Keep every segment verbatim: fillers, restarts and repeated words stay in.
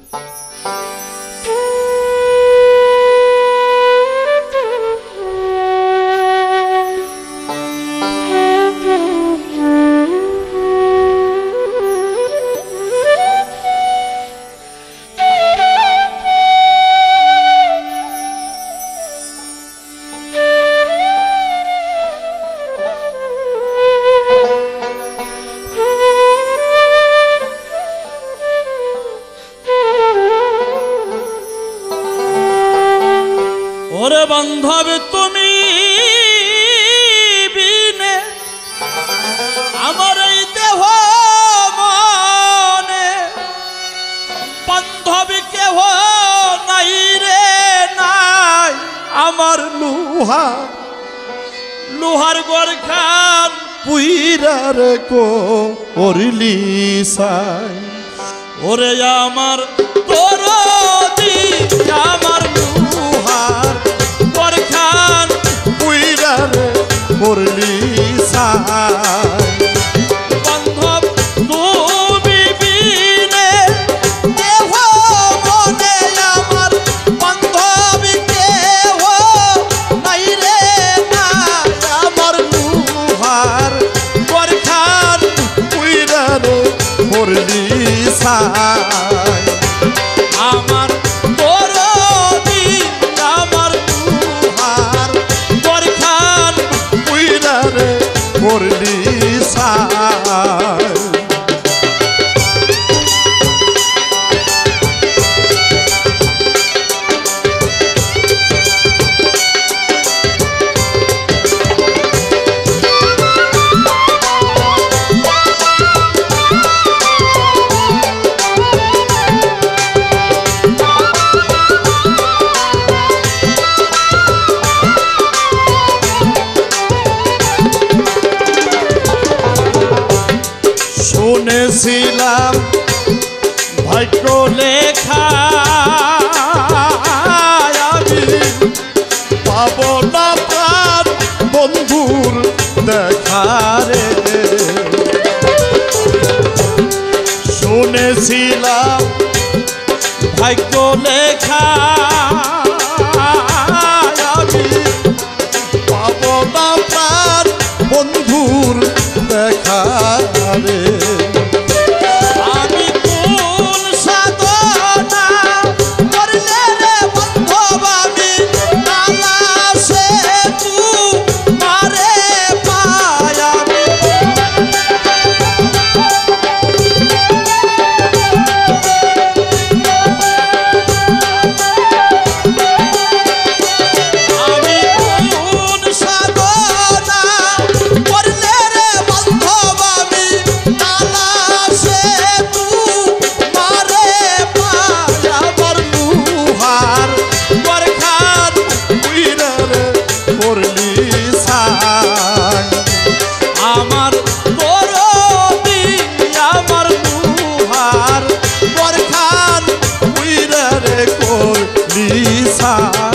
ওরে বান্ধব তুমি বিনে আমার এই দেহ মনে বান্ধব কেহ নাই রে নাই আমার লোহা লোহার গরখান পুইরার কো ওরলি সাই ওরে আমার দরদি আমার লোহার গরখান পুইরার ওরলি সাই বান্ধব তুমি বিনে দেহ মনে আমার বান্ধব কেহ নাই রে নাই আমার লোহার গরখান পুইরার ওরলি সাই আমার দরদি আমার লোহার গরখান পুইরার ওরলি সাই শুনেছিলাম ভাগ্য লেখা আমি পাব না প্রাণ বন্ধুর দেখারে শুনেছিলাম ভাগ্য লেখা আমি পাব না প্রাণ বন্ধুর দেখারে আমি কোন সাধনা করলে রে বান্ধব আমি তালাশে তোমারে পাই আমি আমি কোন সাধনা করলে রে বান্ধব আমি তালাশে তোমারে পাই আমার লোহার গরখান পুইরার ওরলি সাই আমার দরদি আমার লোহার গরখান পুইরার ওরলি সাই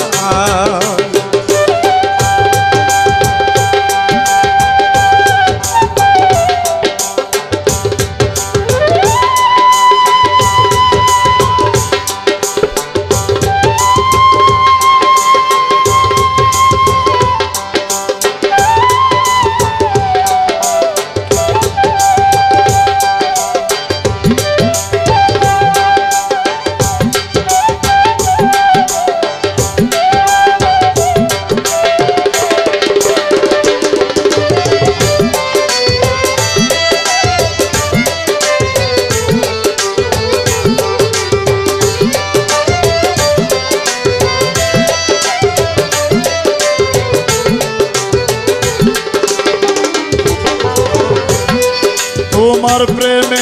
তোমার প্রেমে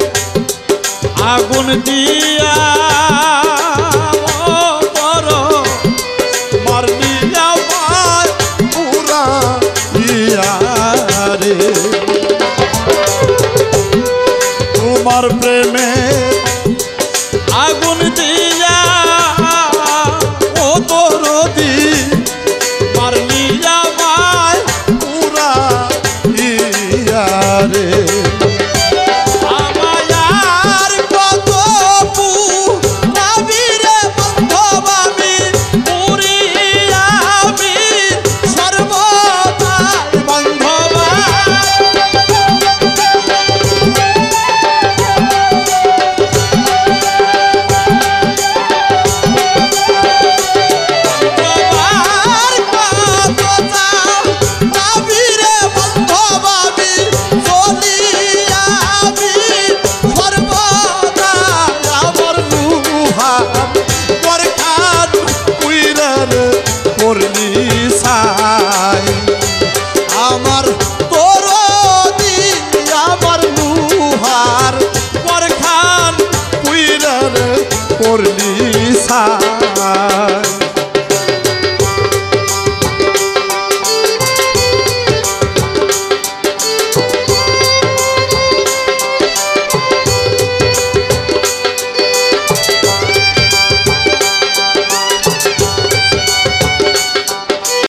আগুন দিয়া বড় মারলি আমায় পুরা ইয়ারে তোমার প্রেমে